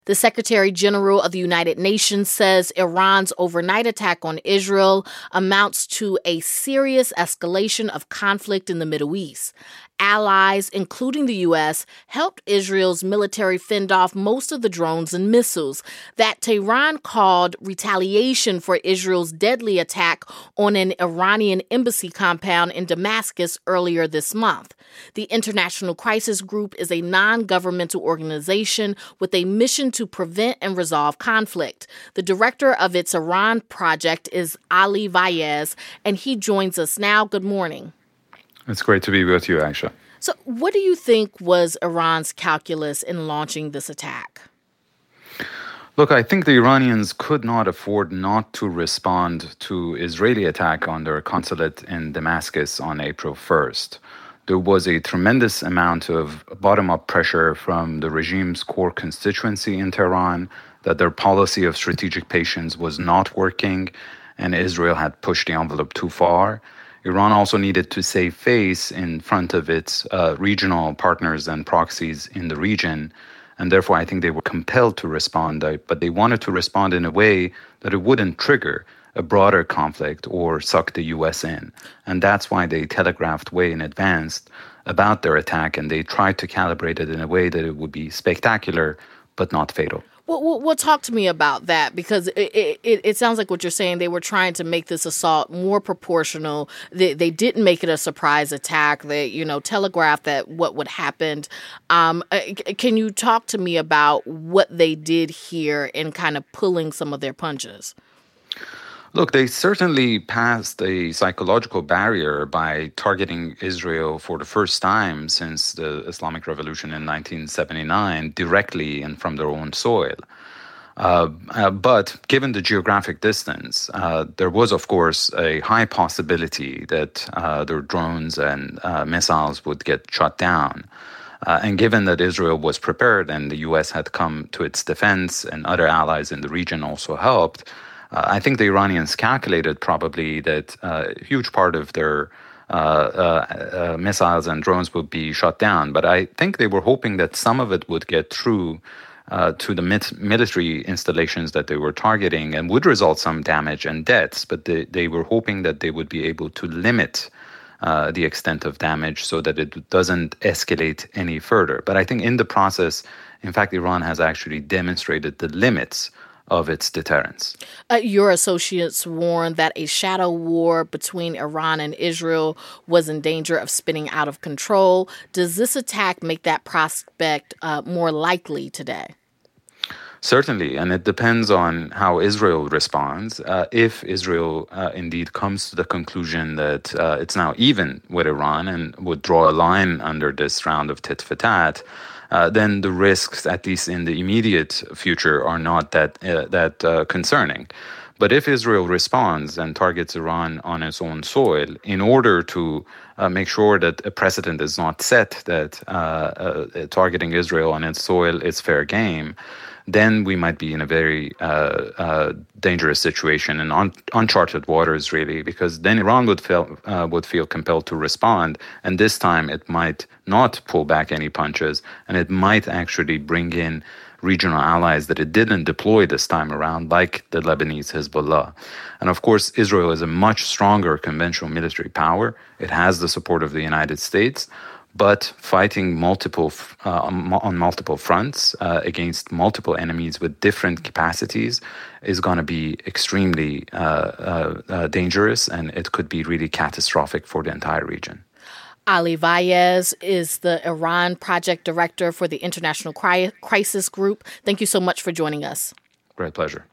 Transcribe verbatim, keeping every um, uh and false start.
The Secretary General of the United Nations says Iran's overnight attack on Israel amounts to a serious escalation of conflict in the Middle East. Allies, including the U S, helped Israel's military fend off most of the drones and missiles that Tehran called retaliation for Israel's deadly attack on an Iranian embassy compound in Damascus earlier this month. The International Crisis Group is a non-governmental organization with a mission to prevent and resolve conflict. The director of its Iran project is Ali Vaez, and he joins us now. Good morning. It's great to be with you, Aisha. So what do you think was Iran's calculus in launching this attack? Look, I think the Iranians could not afford not to respond to Israeli attack on their consulate in Damascus on April first. There was a tremendous amount of bottom-up pressure from the regime's core constituency in Tehran that their policy of strategic patience was not working and Israel had pushed the envelope too far. Iran also needed to save face in front of its uh, regional partners and proxies in the region. And therefore, I think they were compelled to respond, uh, but they wanted to respond in a way that it wouldn't trigger a broader conflict or suck the U S in. And that's why they telegraphed way in advance about their attack, and they tried to calibrate it in a way that it would be spectacular, but not fatal. Well, well, well talk to me about that, because it, it, it sounds like what you're saying, they were trying to make this assault more proportional. They, they didn't make it a surprise attack. They, you know, telegraphed that what would happen. Um, can you talk to me about what they did here in kind of pulling some of their punches? Look, they certainly passed a psychological barrier by targeting Israel for the first time since the Islamic Revolution in nineteen seventy-nine directly and from their own soil. Uh, uh, but given the geographic distance, uh, there was, of course, a high possibility that uh, their drones and uh, missiles would get shot down. Uh, and given that Israel was prepared and the U S had come to its defense and other allies in the region also helped, Uh, I think the Iranians calculated probably that uh, a huge part of their uh, uh, uh, missiles and drones would be shot down. But I think they were hoping that some of it would get through uh, to the mit- military installations that they were targeting and would result some damage and deaths. But they, they were hoping that they would be able to limit uh, the extent of damage so that it doesn't escalate any further. But I think in the process, in fact, Iran has actually demonstrated the limits of its deterrence. Uh, your associates warned that a shadow war between Iran and Israel was in danger of spinning out of control. Does this attack make that prospect uh, more likely today? Certainly, and it depends on how Israel responds. Uh, if Israel uh, indeed comes to the conclusion that uh, it's now even with Iran and would draw a line under this round of tit for tat, Uh, then the risks, at least in the immediate future, are not that uh, that uh, concerning. But if Israel responds and targets Iran on its own soil in order to uh, make sure that a precedent is not set that uh, uh, targeting Israel on its soil is fair game, then we might be in a very uh, uh, dangerous situation and un- uncharted waters, really, because then Iran would feel uh, would feel compelled to respond, and this time it might not pull back any punches, and it might actually bring in regional allies that it didn't deploy this time around, like the Lebanese Hezbollah. And of course, Israel is a much stronger conventional military power. It has the support of the United States. But fighting multiple uh, on multiple fronts uh, against multiple enemies with different capacities is going to be extremely uh, uh, uh, dangerous, and it could be really catastrophic for the entire region. Ali Vaez is the Iran project director for the International Crisis Group. Thank you so much for joining us. Great pleasure.